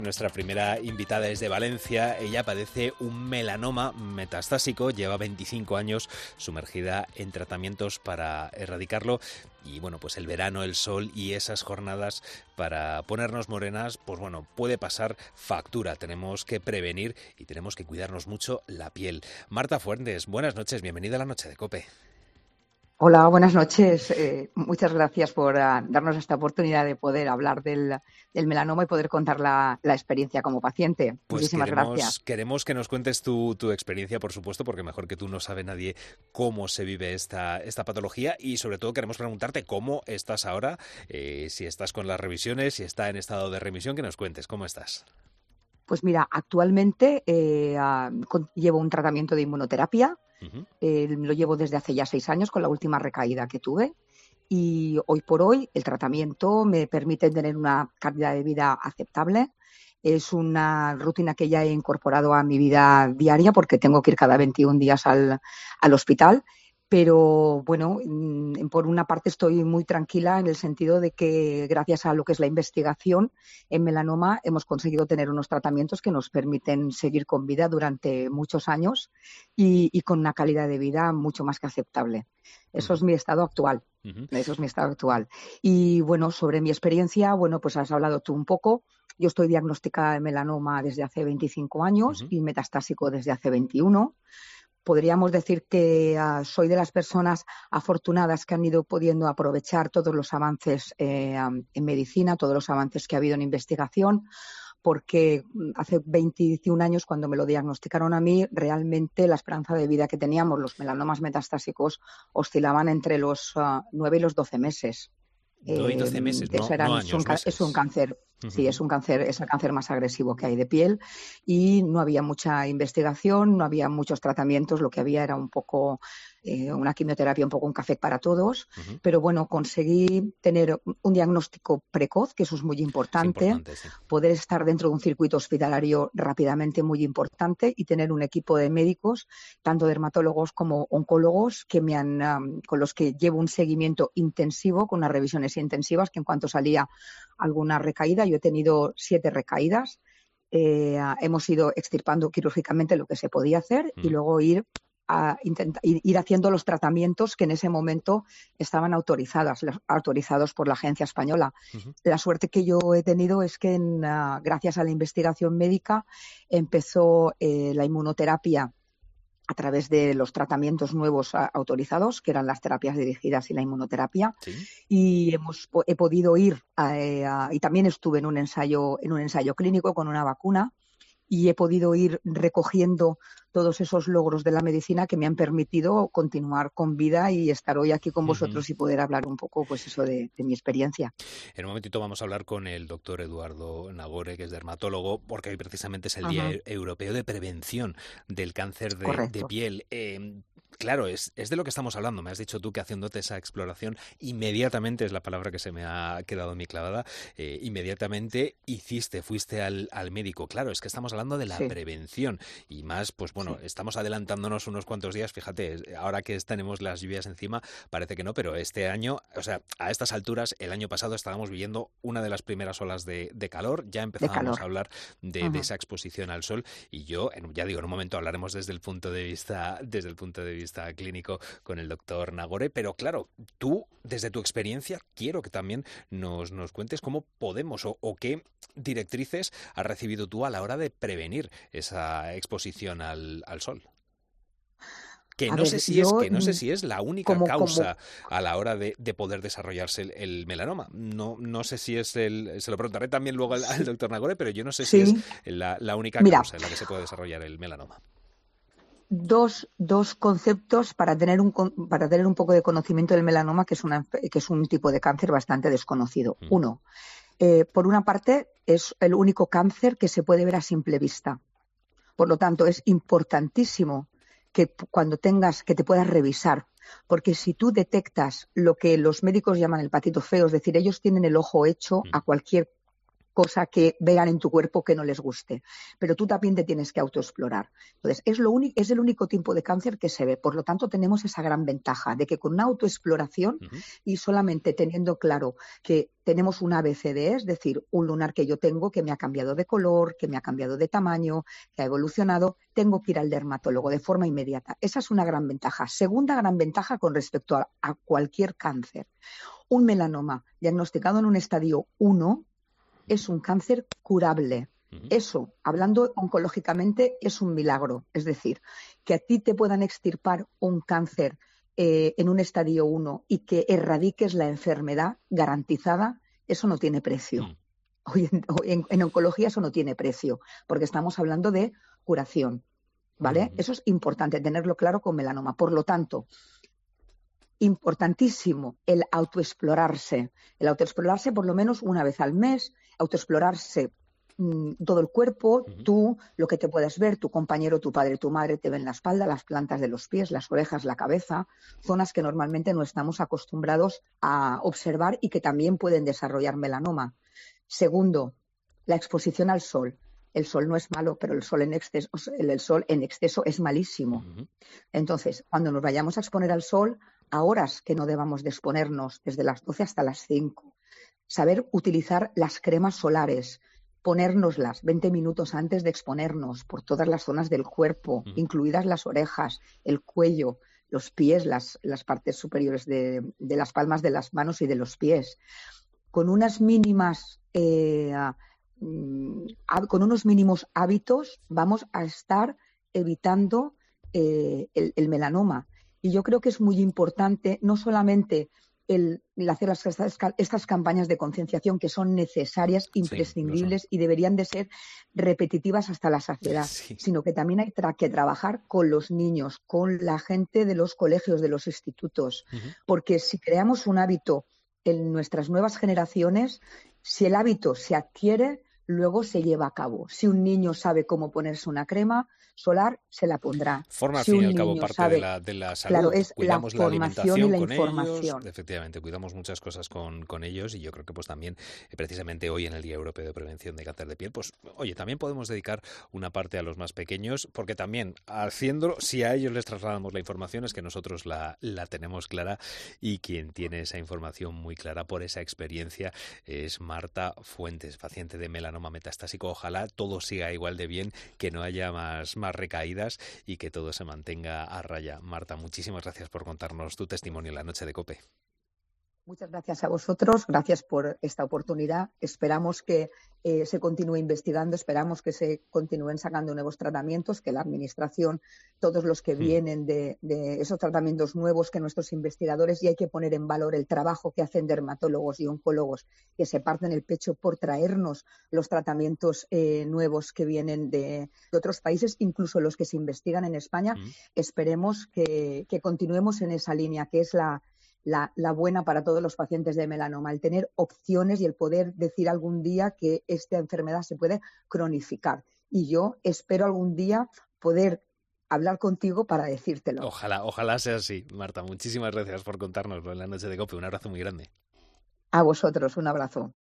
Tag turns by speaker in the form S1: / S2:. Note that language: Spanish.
S1: Nuestra primera invitada es de Valencia. Ella padece un melanoma metastásico, lleva 25 años sumergida en tratamientos para erradicarlo. Y bueno, pues el verano, el sol y esas jornadas para ponernos morenas, pues bueno, puede pasar factura. Tenemos que prevenir y tenemos que cuidarnos mucho la piel. Marta Fuentes, buenas noches, bienvenida a la Noche de COPE.
S2: Hola, buenas noches. Muchas gracias por darnos esta oportunidad de poder hablar del melanoma y poder contar la experiencia como paciente.
S1: Pues
S2: Muchísimas gracias.
S1: queremos que nos cuentes tu experiencia, por supuesto, porque mejor que tú no sabe nadie cómo se vive esta patología y sobre todo queremos preguntarte cómo estás ahora, si estás con las revisiones, si está en estado de remisión, que nos cuentes cómo estás.
S2: Pues mira, actualmente llevo un tratamiento de inmunoterapia.
S1: Uh-huh.
S2: Lo llevo desde hace ya 6 años con la última recaída que tuve. Y hoy por hoy el tratamiento me permite tener una calidad de vida aceptable. Es una rutina que ya he incorporado a mi vida diaria porque tengo que ir cada 21 días al hospital. Pero bueno, por una parte estoy muy tranquila en el sentido de que gracias a lo que es la investigación en melanoma hemos conseguido tener unos tratamientos que nos permiten seguir con vida durante muchos años y con una calidad de vida mucho más que aceptable. Eso es mi estado actual. Eso es mi estado actual. Y bueno, sobre mi experiencia, bueno, pues has hablado tú un poco. Yo estoy diagnosticada de melanoma desde hace 25 años y metastásico desde hace 21. Podríamos decir que soy de las personas afortunadas que han ido pudiendo aprovechar todos los avances en medicina, todos los avances que ha habido en investigación, porque hace 21 años, cuando me lo diagnosticaron a mí, realmente la esperanza de vida que teníamos, los melanomas metastásicos, oscilaban entre los 9 y los 12 meses.
S1: 9 y 12 meses, no años, meses.
S2: Es un cáncer, sí, es el cáncer más agresivo que hay de piel y no había mucha investigación, no había muchos tratamientos, lo que había era un poco una quimioterapia, un poco un café para todos, pero bueno, conseguí tener un diagnóstico precoz, que eso es muy importante,
S1: sí.
S2: Poder estar dentro de un circuito hospitalario rápidamente, muy importante, y tener un equipo de médicos, tanto dermatólogos como oncólogos, que con los que llevo un seguimiento intensivo, con unas revisiones intensivas, que en cuanto salía alguna recaída, yo he tenido 7 recaídas, hemos ido extirpando quirúrgicamente lo que se podía hacer y luego ir haciendo los tratamientos que en ese momento estaban autorizados por la agencia española. La suerte que yo he tenido es que gracias a la investigación médica empezó la inmunoterapia a través de los tratamientos nuevos autorizados, que eran las terapias dirigidas y la inmunoterapia.
S1: ¿Sí?
S2: Y he podido ir y también estuve en un ensayo clínico con una vacuna, y he podido ir recogiendo todos esos logros de la medicina que me han permitido continuar con vida y estar hoy aquí con vosotros y poder hablar un poco, pues eso, de mi experiencia.
S1: En un momentito vamos a hablar con el doctor Eduardo Nagore, que es dermatólogo, porque hoy precisamente es el Día Europeo de Prevención del Cáncer de piel. Claro, es de lo que estamos hablando. Me has dicho tú que haciéndote esa exploración, inmediatamente, es la palabra que se me ha quedado en mi clavada, inmediatamente fuiste al médico. Claro, es que estamos hablando de la prevención y más, pues bueno, estamos adelantándonos unos cuantos días. Fíjate, ahora que tenemos las lluvias encima, parece que no, pero este año, o sea, a estas alturas, el año pasado estábamos viviendo una de las primeras olas de calor. Ya empezábamos a hablar de esa exposición al sol y yo, ya digo, en un momento hablaremos desde el punto de vista clínico con el doctor Nagore, pero claro, tú, desde tu experiencia, quiero que también nos cuentes cómo podemos o qué directrices has recibido tú a la hora de prevenir esa exposición al sol. Que no sé si es la única causa a la hora de poder desarrollarse el melanoma. No sé si es se lo preguntaré también luego al doctor Nagore, pero yo no sé si es la única causa en la que se puede desarrollar el melanoma.
S2: Dos conceptos para tener un poco de conocimiento del melanoma, que es un tipo de cáncer bastante desconocido. Uno, por una parte, es el único cáncer que se puede ver a simple vista. Por lo tanto, es importantísimo que cuando que te puedas revisar, porque si tú detectas lo que los médicos llaman el patito feo, es decir, ellos tienen el ojo hecho a cualquier cosa que vean en tu cuerpo que no les guste. Pero tú también te tienes que autoexplorar. Entonces, es el único tipo de cáncer que se ve. Por lo tanto, tenemos esa gran ventaja de que con una autoexploración y solamente teniendo claro que tenemos un ABCD, es decir, un lunar que yo tengo que me ha cambiado de color, que me ha cambiado de tamaño, que ha evolucionado, tengo que ir al dermatólogo de forma inmediata. Esa es una gran ventaja. Segunda gran ventaja con respecto a cualquier cáncer. Un melanoma diagnosticado en un estadio 1 es un cáncer curable. Eso, hablando oncológicamente, es un milagro. Es decir, que a ti te puedan extirpar un cáncer en un estadio 1 y que erradiques la enfermedad garantizada, eso no tiene precio. Hoy en oncología eso no tiene precio, porque estamos hablando de curación, ¿vale? Eso es importante tenerlo claro con melanoma. Por lo tanto, importantísimo el autoexplorarse por lo menos una vez al mes, autoexplorarse todo el cuerpo, tú, lo que te puedas ver, tu compañero, tu padre, tu madre te ven la espalda, las plantas de los pies, las orejas, la cabeza, zonas que normalmente no estamos acostumbrados a observar y que también pueden desarrollar melanoma. Segundo, la exposición al sol. El sol no es malo, pero el sol en exceso es malísimo. Entonces, cuando nos vayamos a exponer al sol, a horas que no debamos de exponernos, desde las 12 hasta las 5, saber utilizar las cremas solares, ponérnoslas 20 minutos antes de exponernos por todas las zonas del cuerpo, incluidas las orejas, el cuello, los pies, las partes superiores de las palmas de las manos y de los pies, con unas mínimas con unos mínimos hábitos vamos a estar evitando el melanoma. Y yo creo que es muy importante no solamente el hacer estas campañas de concienciación que son necesarias, imprescindibles y deberían de ser repetitivas hasta la saciedad, sino que también hay que trabajar con los niños, con la gente de los colegios, de los institutos, porque si creamos un hábito en nuestras nuevas generaciones, si el hábito se adquiere, luego se lleva a cabo. Si un niño sabe cómo ponerse una crema solar, se la pondrá.
S1: Forma al
S2: Si
S1: fin y
S2: un
S1: al cabo
S2: niño
S1: parte
S2: sabe,
S1: de la salud.
S2: claro, es
S1: Cuidamos
S2: la
S1: la
S2: formación y
S1: alimentación
S2: la
S1: con
S2: información.
S1: ellos, efectivamente, cuidamos muchas cosas con ellos y yo creo que pues también, precisamente hoy en el Día Europeo de Prevención de Cáncer de Piel, pues oye, también podemos dedicar una parte a los más pequeños, porque también haciéndolo, si a ellos les trasladamos la información es que nosotros la tenemos clara y quien tiene esa información muy clara por esa experiencia es Marta Fuentes, paciente de melanoma metastásico. Ojalá todo siga igual de bien, que no haya más recaídas y que todo se mantenga a raya. Marta, muchísimas gracias por contarnos tu testimonio en la noche de COPE.
S2: Muchas gracias a vosotros, gracias por esta oportunidad. Esperamos que se continúe investigando, esperamos que se continúen sacando nuevos tratamientos, que la Administración, todos los que vienen de esos tratamientos nuevos, que nuestros investigadores, y hay que poner en valor el trabajo que hacen dermatólogos y oncólogos, que se parten el pecho por traernos los tratamientos nuevos que vienen de otros países, incluso los que se investigan en España. Esperemos que continuemos en esa línea, que es la buena para todos los pacientes de melanoma, el tener opciones y el poder decir algún día que esta enfermedad se puede cronificar. Y yo espero algún día poder hablar contigo para decírtelo.
S1: Ojalá sea así, Marta. Muchísimas gracias por contárnoslo en la noche de COPE. Un abrazo muy grande.
S2: A vosotros, un abrazo.